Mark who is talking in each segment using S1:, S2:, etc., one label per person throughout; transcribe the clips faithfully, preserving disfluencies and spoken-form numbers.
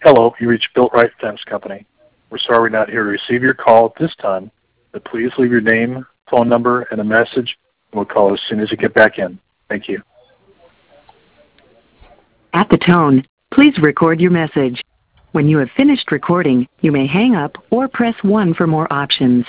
S1: Hello, you reached Built Right Fence Company. We're sorry we're not here to receive your call at this time, but please leave your name, phone number, and a message, and we'll call as soon as you get back in. Thank you.
S2: At the tone, please record your message. When you have finished recording, you may hang up or press one for more options.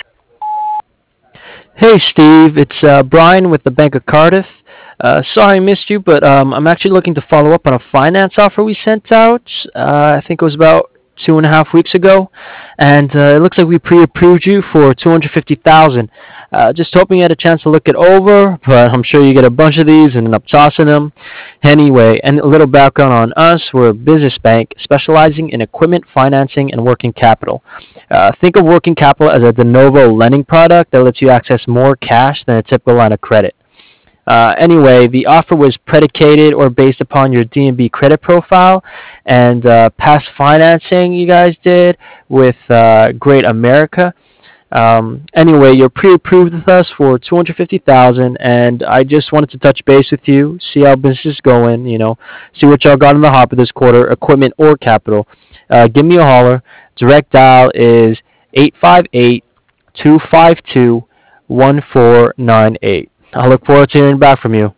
S3: Hey Steve, it's uh, Brian with the Bank of Cardiff. Uh, sorry I missed you, but um, I'm actually looking to follow up on a finance offer we sent out. Uh, I think it was about two and a half weeks ago, and uh, it looks like we pre-approved you for two hundred fifty thousand dollars. Uh, just hoping you had a chance to look it over, but I'm sure you get a bunch of these and end up tossing them. Anyway, and a little background on us: we're a business bank specializing in equipment financing and working capital. Uh, think of working capital as a de novo lending product that lets you access more cash than a typical line of credit. Uh, anyway, the offer was predicated or based upon your D N B credit profile and uh, past financing you guys did with uh, Great America. Um, anyway, you're pre-approved with us for two hundred fifty thousand dollars, and I just wanted to touch base with you, see how business is going, you know, see what y'all got in the hopper this quarter, equipment or capital. Uh, give me a holler. Direct dial is eight five eight, two five two, one four nine eight. I look forward to hearing back from you.